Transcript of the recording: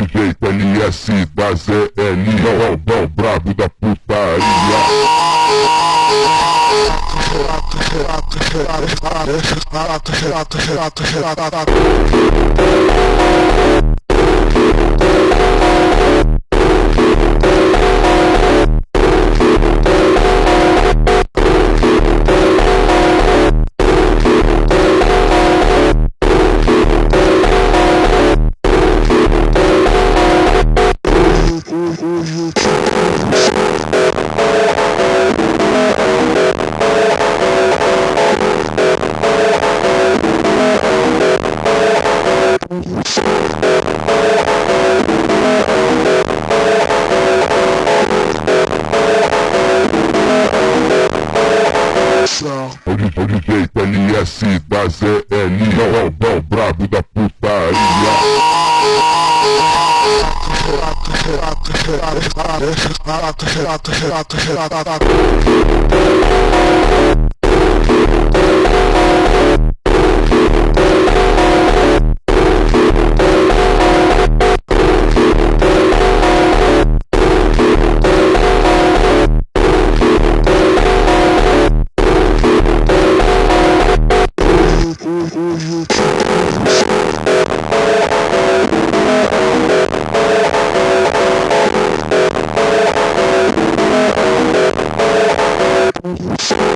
DJ LS da ZL, é o brabo da putaria. O DJ LS da ZL, é o brabo da putaria. We'll be right back.